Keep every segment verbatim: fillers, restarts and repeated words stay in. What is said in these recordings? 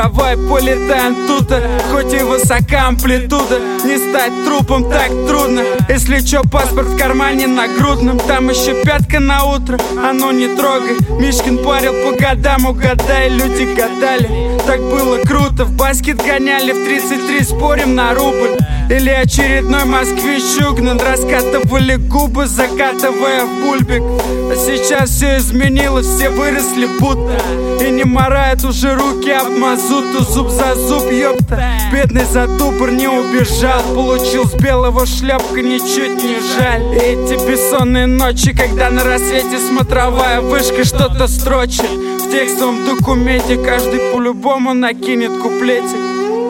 давай полетаем тут. Хоть и высока амплитуда, не стать трупом так трудно. Если чё, паспорт в кармане нагрудном, там еще пятка на утро, а ну не трогай. Мишкин парил по годам, угадай, люди гадали. Так было круто, в баскет гоняли в тридцать три, спорим на рубль. Или очередной москвич угнан, раскатывали губы, закатывая в бульбик. А сейчас все изменилось, все выросли будто. И не морают уже руки об мазуту, зуб за зуб, ёпта. Бедный затупор не убежал, получил с белого шляпка, ничуть не жаль. И эти бессонные ночи, когда на рассвете смотровая вышка что-то строчит. В текстовом документе каждый по-любому накинет куплетик.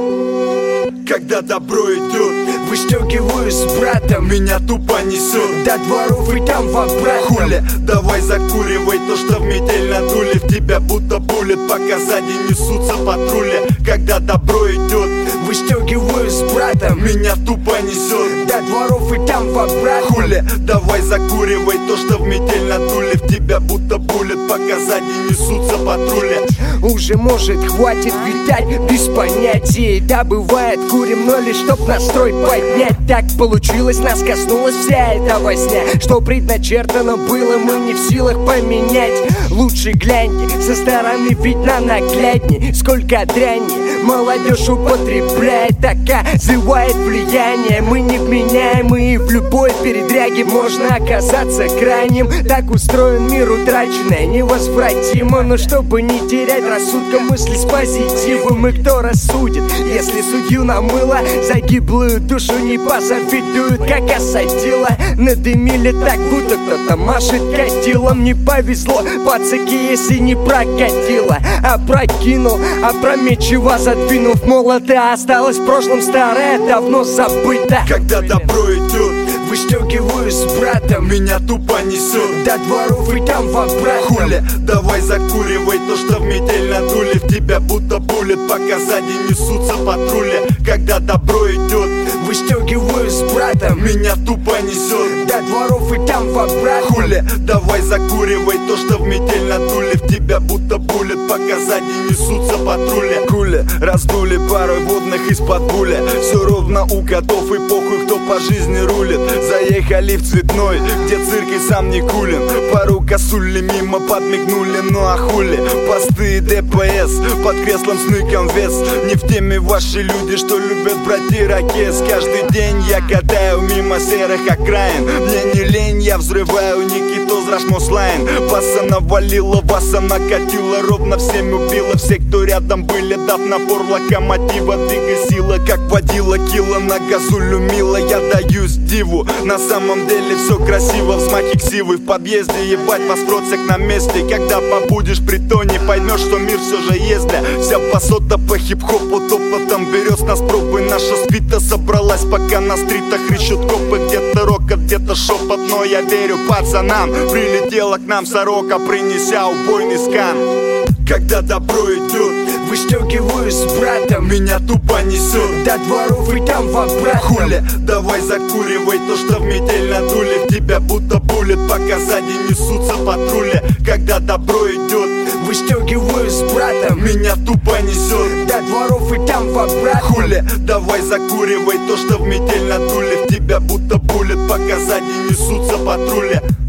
Когда добро идет, выстегиваю с братом, меня тупо несет до дворов и там в обратном. Хули, давай закуривай то, что в метель надули. В тебя будто булит, пока сзади несутся патрули. Когда добро идет, выстегиваю с братом, меня тупо несет до дворов и там в обратном. Хули, давай закуривай то, что в метель надули. В тебя будто булит, пока сзади несутся патрули. Уже может хватит витать без понятия. Да бывает, курим, но лишь чтоб настрой поднять. Так получилось, нас коснулась вся эта возня. Что предначертано было, мы не в силах поменять. Лучше гляньте, со стороны видно наглядней. Сколько дряни молодежь употребляет, оказывает влияние. Мы невменяемы, и в любой передряге можно оказаться крайним. Так устроен мир утраченный, невозвратимо. Но чтобы не терять рассудка, мысли с позитивом. И кто рассудит, если судью намыло? За гиблую душу не позавидуют, как осадила. Надымили так, будто кто-то машет катилом. Не повезло, пацаки, если не прокатило. Опрокинул, опрометчиво задвинув молота. Осталось в прошлом старое, давно забыто. Когда добро идет, выстегиваю с братом, меня тупо несет до дворов и там в обратном. Хули, давай закуривай то, что в метель надули. В тебя будто булит, пока сзади несутся патрули. Когда добро идет, выстегиваю с братом, меня тупо несет до дворов и там в обратном. Хули, давай закуривай то, что в метель надули. В тебя будто булит, пока сзади несутся патрули. Хули, раздули парой водных из-под буля. Все ровно у котов и похуй, кто по жизни рулит. Заехали в Цветной, где цирк и сам не кулин. Пару косули мимо подмигнули, ну а хули. Посты и ДПС, под креслом с ныком вес. Не в теме ваши люди, что любят брать ирокез. Каждый день я катаю мимо серых окраин. Мне не лень, я взрываю Никитос Рашмослайн. Баса навалила, баса накатила, ровно всем убила. Все, кто рядом были, дав напор локомотива. Двигай сила, как водила, кило на газу люмила. Я даюсь диву, на самом деле все красиво. Взмахи ксивы в подъезде, ебать вас в процех на месте. Когда побудешь при тоне, поймешь, что мир все же есть для. Вся посота по хип-хопу, топотом берет нас пробы. Наша свита собралась, пока на стритах рыщут копы. Где-то рокот, где-то шепот, но я верю пацанам. Прилетела к нам сорока, принеся убойный скан. Когда добро идет, выстегиваю с братом, меня тупо несет до дворов и там в обратном. Хули, давай закуривай то, что в метель надули. В тебя будто булит, пока сзади несутся патрули. Когда добро идет, выстегиваю с братом, меня тупо несет до дворов и там в обратном. Хули, давай закуривай то, что в метель надули. В тебя будто булит, пока сзади несутся патрули.